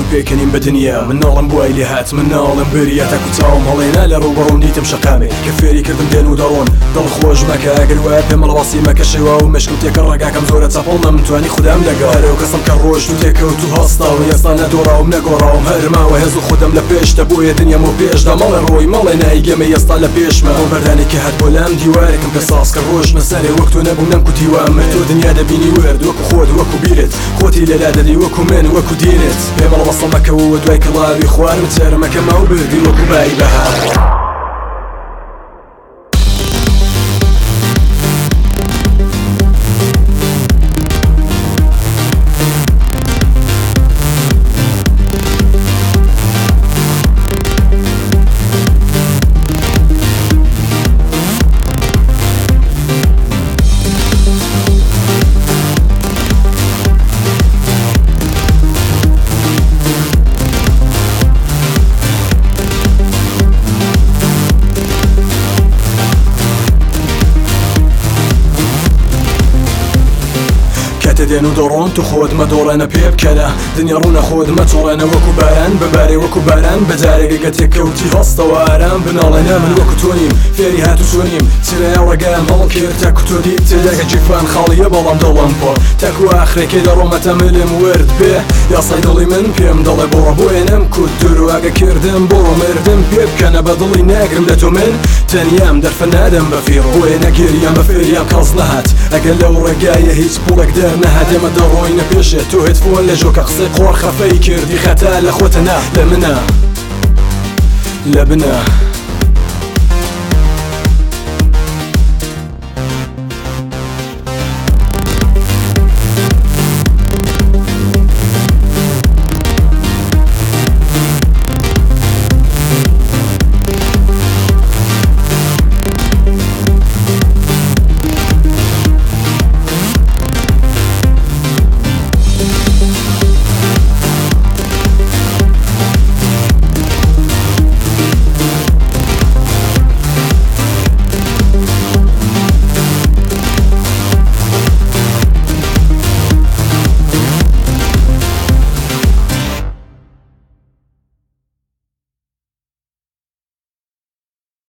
پێکەنیم بە دنیا من ناڵم بوای لێ هات من ناڵم بریە تاکو چاوم هەڵێنا لە ڕووبەڕوم دیتم شەقامێ کە فێری کردم دێن و دەڕۆن دڵ خۆش مەکە ئەگەر وایە پێم ڕەواسی مەکە شێوا و مشکم تێکە ڕێگاکەم زۆرە چەپەڵ نەمتوانی خودم لەگەڵ هەرێو کەسم کە ڕۆژ و تێکەوت و هەستاوە ئێستا نەدۆڕاوم نەگۆڕاوم هەرماوە هێز و خودم لە پێشتە بۆیە دنیام و پێشدا مەڵێ ڕۆی مەڵێ نایگەمە ئێستا لە پێشمە ئەو بەردانێکی هات بۆ لام دیوارێکم پێ ساز کە ڕۆژ نەسەرێ وەک تۆ نەبووم نەمکوتیوامە تۆ دنیا دەبینی ورد وەکو خۆت وەکو بیرت خۆتی لەلا دەدەی وەکو من وەکو دینت پێمەڵ بەسەڵمەکەوە دوای کڵاوی خوارم چێرمەکە ماو بردی وەکو بای بەهار دێن و دەڕۆن تو خۆت مەدۆڕێنە پێ بکەنە دنیا ڕوونە خۆت مەچۆڵێنە وەکو باران ببارێ وەکو باران بەجارێکەکە تێکەوتی هەستەوە ئارام بناڵێنە من وەکو تۆ نیم فێری هاتو چۆنیم چرای ڕێگەیان هەڵ کرد تاکو تۆ دیت تێداکە جیفان خاڵیە بەڵام دڵم پۆ تاکو ئاخرێکی دەڕۆمەتە ملم ورد بێ یاسای دڵی من پێم دەڵێ بۆڕە بۆیە نەمکوت دروواگە کردم بۆڕۆ مردم پێ بکەنە بە دڵی ناگرم لە تۆ من تەنیام دەرفە نادەم بەفیڕۆ بۆیە نەگیریان بە فێریان کەڵز نەهات ئەگەر لەو ڕێگایە هیچ پوڵێک دەرنەهات ئێمە دەڕۆینە پێشێ تۆ هێتفۆن لە ژۆکە قسەی قۆڕ خەفەی کردی خەتا لە خۆتە نا لە منە لە بنە